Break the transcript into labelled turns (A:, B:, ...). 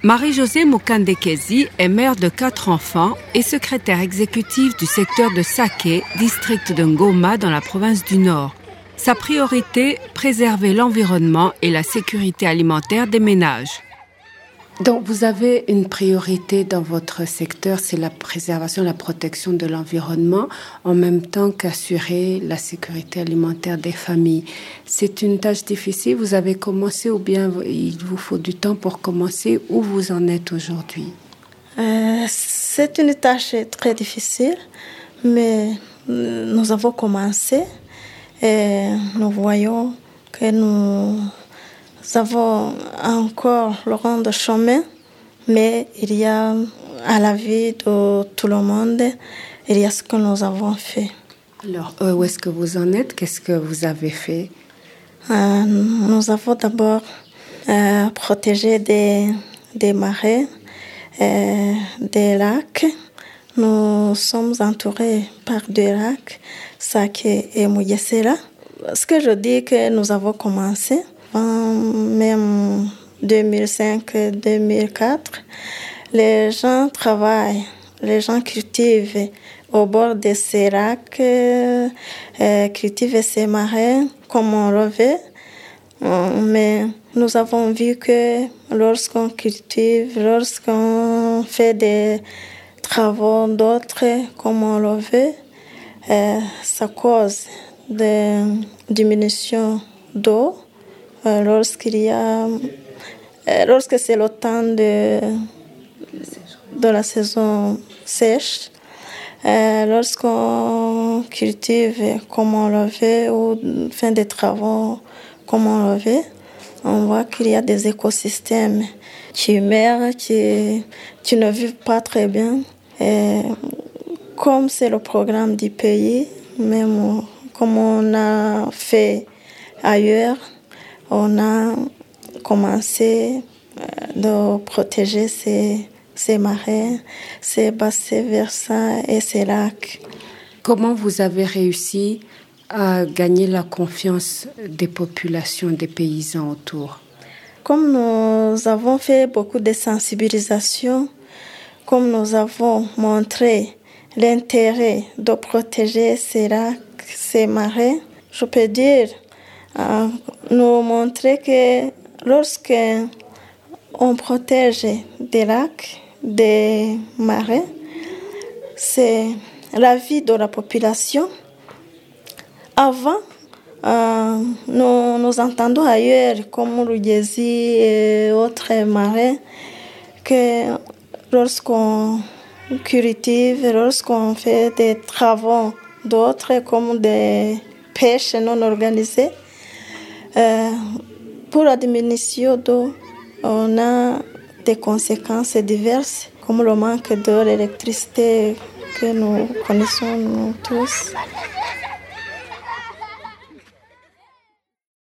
A: Marie-Josée Mukandekezi est mère de 4 enfants et secrétaire exécutive du secteur de Saké, district de Ngoma dans la province du Nord. Sa priorité, préserver l'environnement et la sécurité alimentaire des ménages. Donc vous avez une priorité dans votre secteur, c'est la préservation, la protection de l'environnement, en même temps qu'assurer la sécurité alimentaire des familles. C'est une tâche difficile, vous avez commencé ou bien il vous faut du temps pour commencer, où vous en êtes aujourd'hui?
B: C'est une tâche très difficile, mais nous avons commencé et nous voyons que nous avons encore le rang de chemin, mais il y a à la vie de tout le monde, il y a ce que nous avons fait.
A: Alors, où est-ce que vous en êtes? Qu'est-ce que vous avez fait?
B: Nous avons d'abord protégé des marais, des lacs. Nous sommes entourés par 2 lacs, Saké et Muyesela. Ce que je dis que nous avons commencé, même 2005-2004, les gens travaillent, les gens cultivent au bord de ces lacs, cultivent ces marais comme on le veut. Mais nous avons vu que lorsqu'on cultive, lorsqu'on fait des travaux d'autres comme on le veut, ça cause des diminutions d'eau. Lorsque c'est le temps de la saison sèche, lorsqu'on cultive comme on le veut ou fait des travaux comme on le veut, on voit qu'il y a des écosystèmes qui meurent, qui ne vivent pas très bien. Et comme c'est le programme du pays, même comme on a fait ailleurs, on a commencé de protéger ces marais, ces bassins versants et ces lacs.
A: Comment vous avez réussi à gagner la confiance des populations, des paysans autour?
B: Comme nous avons fait beaucoup de sensibilisation, comme nous avons montré l'intérêt de protéger ces lacs, ces marais, je peux dire nous montrer que lorsque on protège des lacs, des marais, c'est la vie de la population. Avant, nous entendons ailleurs, comme Rugezi et autres marais, que lorsqu'on cultive, lorsqu'on fait des travaux d'autres, comme des pêches non organisées, pour la diminution d'eau, on a des conséquences diverses, comme le manque de l'électricité que nous connaissons nous tous.